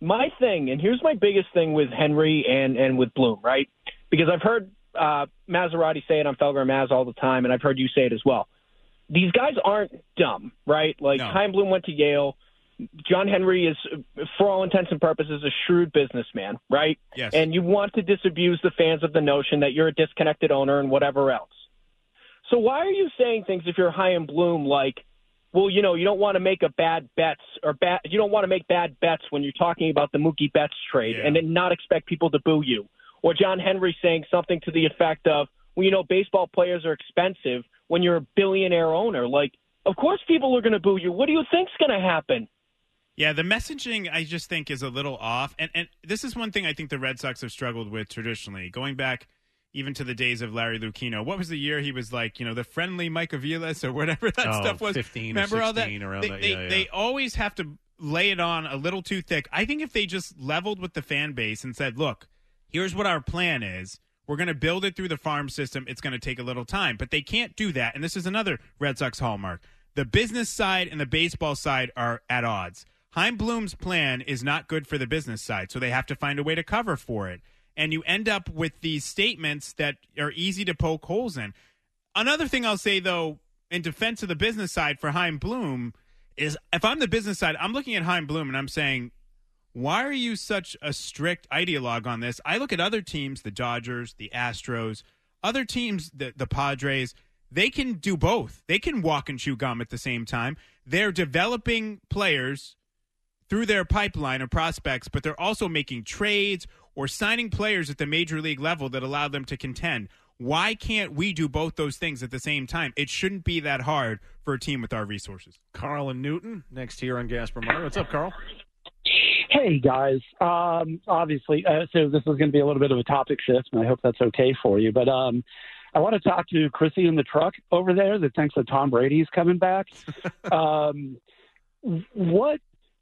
my thing, and here's my biggest thing with Henry and, and with Bloom, right? Because I've heard uh, Maserati say it on Felger and Maz all the time, and I've heard you say it as well. These guys aren't dumb, right? Like, No. Chaim Bloom went to Yale. John Henry is, for all intents and purposes, a shrewd businessman, right? Yes. And you want to disabuse the fans of the notion that you're a disconnected owner and whatever else. So why are you saying things if you're Chaim Bloom like, well, you know, you don't want to make a bad bets or bad, you don't want to make bad bets when you're talking about the Mookie Betts trade Yeah. and then not expect people to boo you? Or John Henry saying something to the effect of, well, you know, baseball players are expensive when you're a billionaire owner. Like, of course people are going to boo you. What do you think's going to happen? Yeah, the messaging I just think is a little off. And and this is one thing I think the Red Sox have struggled with traditionally, going back even to the days of Larry Lucchino. What was the year he was like, you know, the friendly Mike Aviles or whatever that Oh, stuff was? fifteen or Remember all that? sixteen around they, that, they, yeah, yeah. they always have to lay it on a little too thick. I think if they just leveled with the fan base and said, look, here's what our plan is. We're going to build it through the farm system. It's going to take a little time. But they can't do that. And this is another Red Sox hallmark. The business side and the baseball side are at odds. Chaim Bloom's plan is not good for the business side, so they have to find a way to cover for it. And you end up with these statements that are easy to poke holes in. Another thing I'll say, though, in defense of the business side for Chaim Bloom is if I'm the business side, I'm looking at Chaim Bloom and I'm saying, why are you such a strict ideologue on this? I look at other teams, the Dodgers, the Astros, other teams, the, the Padres, they can do both. They can walk and chew gum at the same time. They're developing players through their pipeline of prospects, but they're also making trades or signing players at the major league level that allow them to contend. Why can't we do both those things at the same time? It shouldn't be that hard for a team with our resources. Carl and Newton next here on Gasper Meyer. What's up, Carl? Hey, guys. Um, obviously, uh, so this is going to be a little bit of a topic shift, and I hope that's okay for you. But um, I want to talk to Chrissy in the truck over there that thinks that Tom Brady's coming back. um, what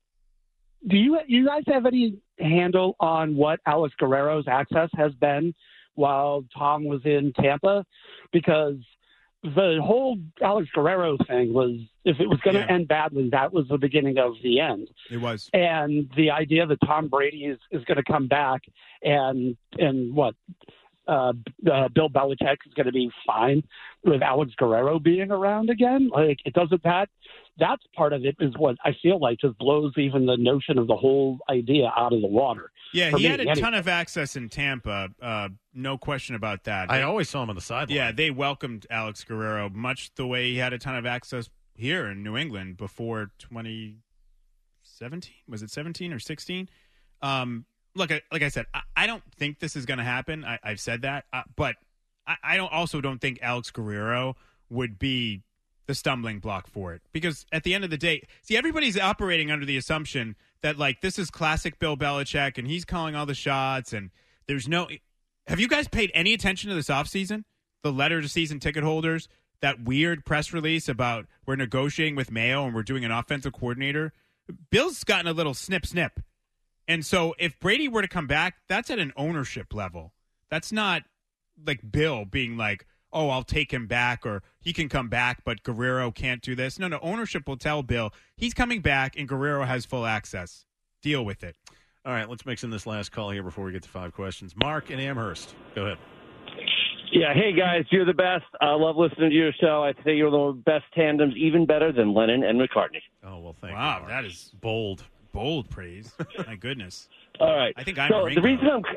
do you you guys have any handle on what Alex Guerrero's access has been while Tom was in Tampa? Because the whole Alex Guerrero thing was, if it was going to Yeah. end badly, that was the beginning of the end. It was. And the idea that Tom Brady is, is going to come back and and what uh, uh, Bill Belichick is going to be fine with Alex Guerrero being around again, like it doesn't that that's part of it is what I feel like just blows even the notion of the whole idea out of the water. Yeah, For he me, had a anyway. ton of access in Tampa. Uh, no question about that. I They- always saw him on the sideline. Yeah, they welcomed Alex Guerrero much the way he had a ton of access here in New England before twenty seventeen. Was it seventeen or sixteen? Um, look, I- like I said, I, I don't think this is going to happen. I, I've said that, uh, but I, I don't also don't think Alex Guerrero would be the stumbling block for it, because at the end of the day, see, everybody's operating under the assumption that like this is classic Bill Belichick and he's calling all the shots, and there's no. Have you guys paid any attention to this offseason? The letter to season ticket holders, that weird press release about we're negotiating with Mayo and we're doing an offensive coordinator. Bill's gotten a little snip snip. And so if Brady were to come back, that's at an ownership level. That's not like Bill being like, oh, I'll take him back, or he can come back, but Guerrero can't do this. No, no, ownership will tell Bill he's coming back and Guerrero has full access. Deal with it. All right, let's mix in this last call here before we get to five questions. Mark in Amherst. Go ahead. Yeah, hey guys, you're the best. I love listening to your show. I think you're the best tandems, even better than Lennon and McCartney. Oh, well, thank wow, you. Wow, that is bold. Bold praise. My goodness. All right. I think I'm so Ringo. the reason I'm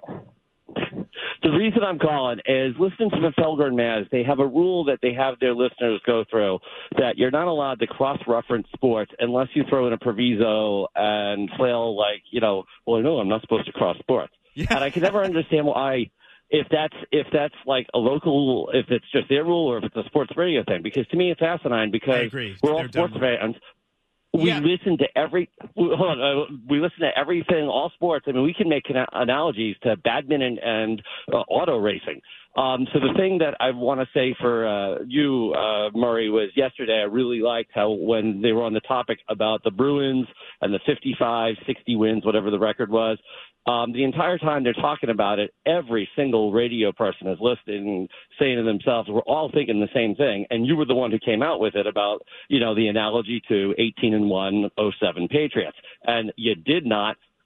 the reason I'm calling is listening to the Felger and Maz. They have a rule that they have their listeners go through that you're not allowed to cross-reference sports unless you throw in a proviso and flail like, you know, well, no, I'm not supposed to cross sports. Yeah. And I can never understand why, if that's if that's like a local, if it's just their rule or if it's a sports radio thing. Because to me, it's asinine. Because I agree. we're all They're sports dumb. fans. We Yeah. listen to every hold on, uh, we listen to everything, all sports. I mean, we can make ana- analogies to badminton and uh, auto racing. Um, so the thing that I want to say for uh, you, uh, Murray, was yesterday I really liked how when they were on the topic about the Bruins and the fifty-five, sixty wins, whatever the record was, um, the entire time they're talking about it, every single radio person is listening, saying to themselves, we're all thinking the same thing. And you were the one who came out with it about, you know, the analogy to eighteen and one oh seven Patriots. And you did not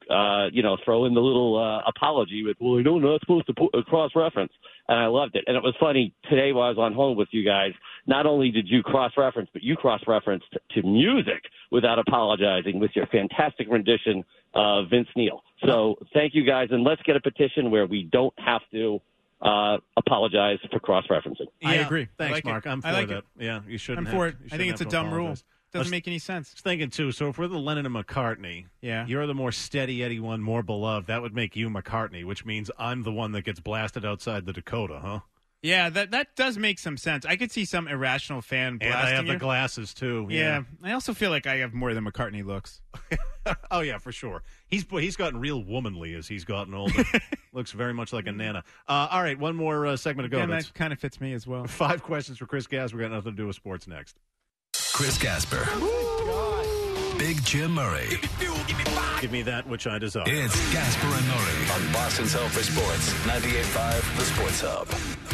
uh, you know, throw in the little uh, apology with, well, I know I'm not supposed to put, uh, cross-reference. And I loved it. And it was funny today while I was on hold with you guys, not only did you cross-reference, but you cross-referenced to music without apologizing with your fantastic rendition of Vince Neil. So thank you guys. And let's get a petition where we don't have to uh, apologize for cross-referencing. I agree. Thanks, I like Mark. it. I'm for I like that. it. Yeah, you shouldn't I'm have, for it. you I shouldn't think it's a have to dumb rule. apologize. Doesn't I was- make any sense. I was thinking, too, so if we're the Lennon and McCartney, Yeah. you're the more steady Eddie one, more beloved. That would make you McCartney, which means I'm the one that gets blasted outside the Dakota, huh? Yeah, that that does make some sense. I could see some irrational fan And I blasting have the you. glasses, too. Yeah. I also feel like I have more than McCartney looks. Oh, yeah, for sure. He's he's gotten real womanly as he's gotten older. Looks very much like a nana. Uh, all right, one more uh, segment to go. And That's that kind of fits me as well. five questions for Chris Gass. We got nothing to do with sports next. Chris Gasper. Big Jim Murray. Give me that which I desire. It's Gasper and Murray on Boston's Home for Sports, ninety-eight point five The Sports Hub.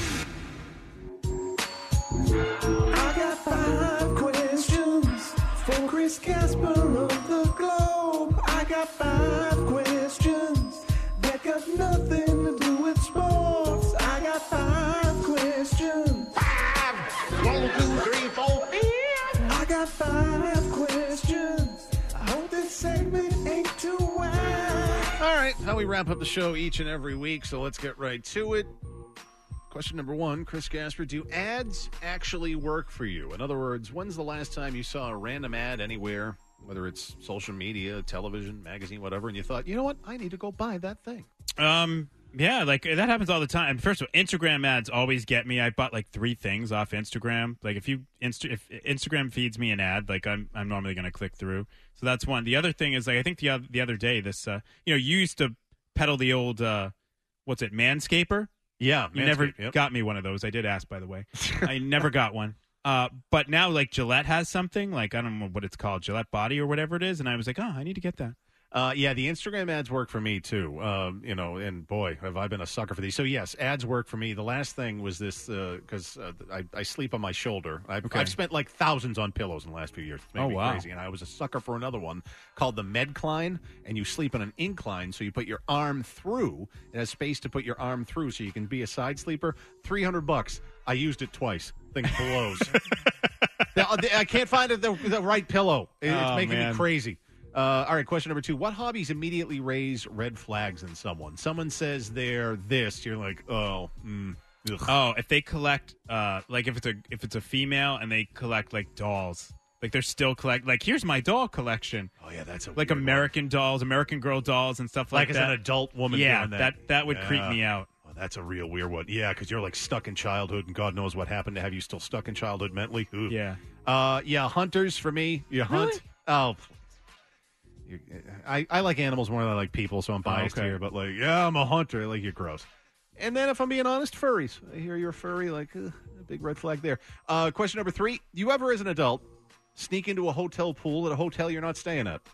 I got five questions for Chris Casper of the Globe. I got five questions that got nothing to do with sports. I got five questions. Five. One, two, three, four, five. I got five questions. I hope this segment ain't too wide. All right, how we wrap up the show each and every week, so let's get right to it. Question number one, Chris Gasper, do ads actually work for you? In other words, when's the last time you saw a random ad anywhere, whether it's social media, television, magazine, whatever, and you thought, you know what, I need to go buy that thing? Um, yeah, like that happens all the time. First of all, Instagram ads always get me. I bought like three things off Instagram. Like if you Insta- if Instagram feeds me an ad, like I'm I'm normally going to click through. So that's one. The other thing is like I think the other, the other day this uh you know you used to peddle the old uh what's it Manscaper. Yeah, you Manscaped, never yep. got me one of those. I did ask, by the way. I never got one. Uh, but now, like, Gillette has something, like, I don't know what it's called, Gillette Body or whatever it is, and I was like, oh, I need to get that. Uh, yeah, the Instagram ads work for me, too. Um, you know, and boy, have I been a sucker for these. So, yes, ads work for me. The last thing was this, because uh, uh, I, I sleep on my shoulder. I've, Okay. I've spent like thousands on pillows in the last few years. It's made Oh, me wow. crazy. And I was a sucker for another one called the Medcline, and you sleep on an incline, so you put your arm through. It has space to put your arm through, so you can be a side sleeper. three hundred bucks. I used it twice. Thing blows. Now, I can't find the, the right pillow. It- It's Oh, making man. me crazy. Uh, all right, question number two. What hobbies immediately raise red flags in someone? Someone says they're this. You're like, oh, mm, ugh. Oh, if they collect, uh, like if it's a if it's a female and they collect like dolls, like they're still collect. Like here's my doll collection. Oh yeah, that's a like weird American dolls, American Girl dolls, and stuff like, Like as that. an adult woman yeah, doing that. that that would creep Yeah. me out. Oh, that's a real weird one. Yeah, because you're like stuck in childhood, and God knows what happened to have you still stuck in childhood mentally. Ugh. Yeah. Uh, yeah, hunters for me. You hunt. Oh, you, I, I like animals more than I like people, so I'm biased okay. here. But like, yeah, I'm a hunter. Like, you're gross. And then if I'm being honest, furries. I hear you're a furry. Like, uh, a big red flag there. Uh, question number three. You ever, as an adult, sneak into a hotel pool at a hotel you're not staying at?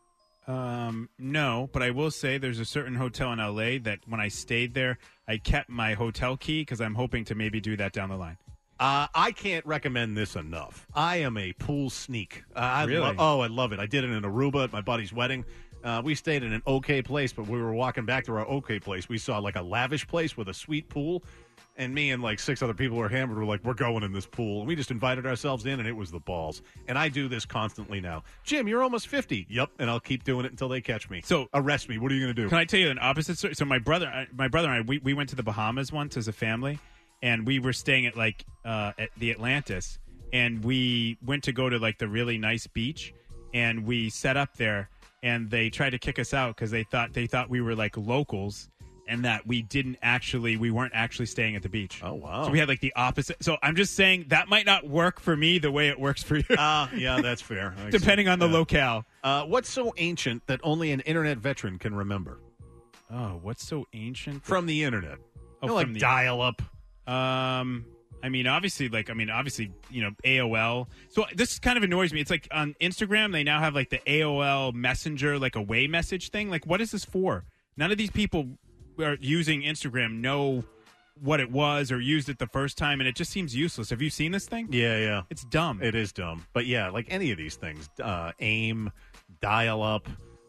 Um, no, but I will say there's a certain hotel in L A that when I stayed there, I kept my hotel key because I'm hoping to maybe do that down the line. Uh, I can't recommend this enough. I am a pool sneak. Uh, I Really? lo- oh, I love it. I did it in Aruba at my buddy's wedding. Uh, we stayed in an okay place, but we were walking back to our okay place. We saw like a lavish place with a sweet pool, and me and like six other people who were hammered were like, we're going in this pool. And we just invited ourselves in, and it was the balls. And I do this constantly now. Jim, you're almost fifty. Yep, and I'll keep doing it until they catch me. So arrest me. What are you going to do? Can I tell you an opposite story? So my brother, I- my brother and I, we, we went to the Bahamas once as a family, and we were staying at like uh, at the Atlantis, and we went to go to like the really nice beach, and we set up there, and they tried to kick us out because they thought they thought we were like locals, and that we didn't actually we weren't actually staying at the beach. Oh wow! So we had like the opposite. So I'm just saying that might not work for me the way it works for you. Ah, uh, yeah, that's fair. I Depending see. on the Yeah. locale. Uh, what's so ancient that only an internet veteran can remember? Oh, what's so ancient? From the internet. Oh, You know, like from the- dial up. Um, I mean, obviously, like, I mean, obviously, you know, A O L. So this kind of annoys me. It's like on Instagram, they now have like the A O L Messenger, like away message thing. Like, what is this for? None of these people who are using Instagram know what it was or used it the first time, and it just seems useless. Have you seen this thing? Yeah, yeah. It's dumb. It is dumb. But yeah, like any of these things, uh, AIM, dial up,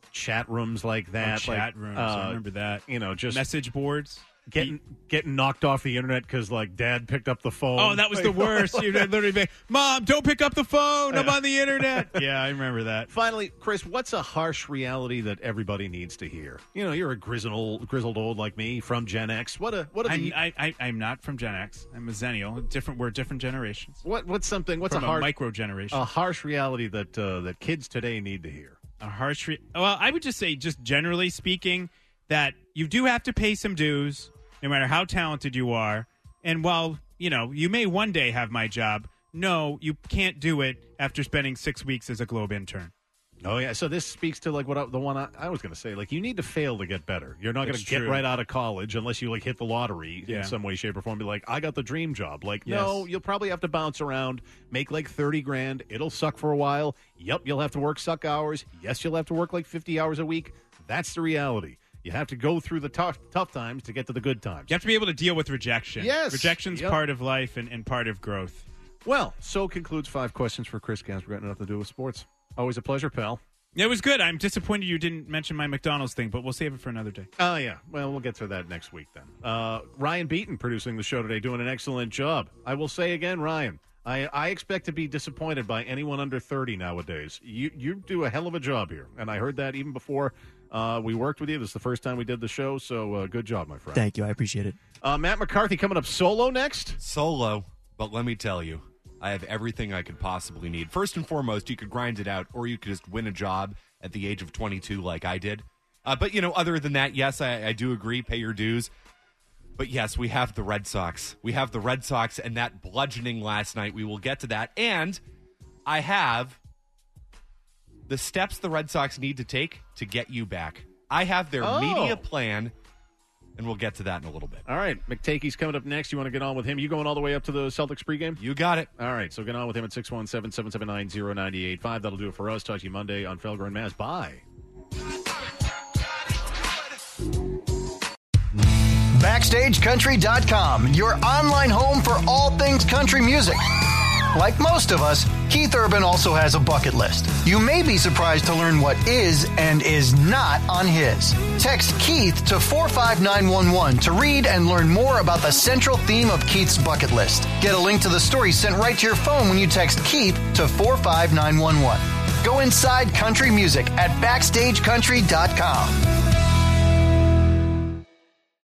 chat rooms like that. Oh, chat like, rooms. Uh, I remember that. You know, just message boards. Getting getting knocked off the internet because like dad picked up the phone. Oh, that was the worst. You'd literally be, Mom, don't pick up the phone. I'm on the internet. Yeah, I remember that. Finally, Chris, what's a harsh reality that everybody needs to hear? You know, you're a grizzled, grizzled old like me from Gen X. What a what are I'm, the? I, I, I'm not from Gen X. I'm a Zennial. Different. We're different generations. What what's something? What's from a harsh micro generation? A harsh reality that uh, that kids today need to hear. A harsh. Re- well, I would just say, just generally speaking, that you do have to pay some dues, no matter how talented you are. And while, you know, you may one day have my job, no, you can't do it after spending six weeks as a Globe intern. Oh, yeah. So this speaks to, like, what I, the one I, I was going to say. Like, you need to fail to get better. You're not going to get true. right out of college unless you, like, hit the lottery Yeah. in some way, shape, or form. Be like, I got the dream job. Like, Yes. no, you'll probably have to bounce around, make, like, thirty grand. It'll suck for a while. Yep, you'll have to work suck hours. Yes, you'll have to work, like, fifty hours a week. That's the reality. You have to go through the tough tough times to get to the good times. You have to be able to deal with rejection. Yes. Rejection's Yep. part of life and, and part of growth. Well, so concludes five questions for Chris Gasper. Got nothing to do with sports. Always a pleasure, pal. It was good. I'm disappointed you didn't mention my McDonald's thing, but we'll save it for another day. Oh, yeah. Well, we'll get to that next week then. Uh, Ryan Beaton producing the show today, doing an excellent job. I will say again, Ryan, I, I expect to be disappointed by anyone under thirty nowadays. You you do a hell of a job here, and I heard that even before uh, we worked with you. This is the first time we did the show, so uh, good job, my friend. Thank you. I appreciate it. Uh, Matt McCarthy coming up solo next. Solo, but let me tell you, I have everything I could possibly need. First and foremost, you could grind it out, or you could just win a job at the age of twenty-two like I did. Uh, but, you know, other than that, yes, I, I do agree, pay your dues. But, yes, we have the Red Sox. We have the Red Sox and that bludgeoning last night. We will get to that. And I have the steps the Red Sox need to take to get you back. I have their Oh. media plan, and we'll get to that in a little bit. All right, McTakey's coming up next. You want to get on with him? You going all the way up to the Celtics pregame? You got it. All right, so get on with him at six one seven, seven seven nine, zero nine eight five. That'll do it for us. Talk to you Monday on Felger and Mazz. Bye. Backstage Country dot com, your online home for all things country music. Like most of us, Keith Urban also has a bucket list. You may be surprised to learn what is and is not on his. Text Keith to four five nine one one to read and learn more about the central theme of Keith's bucket list. Get a link to the story sent right to your phone when you text Keith to four five nine one one. Go inside country music at Backstage Country dot com.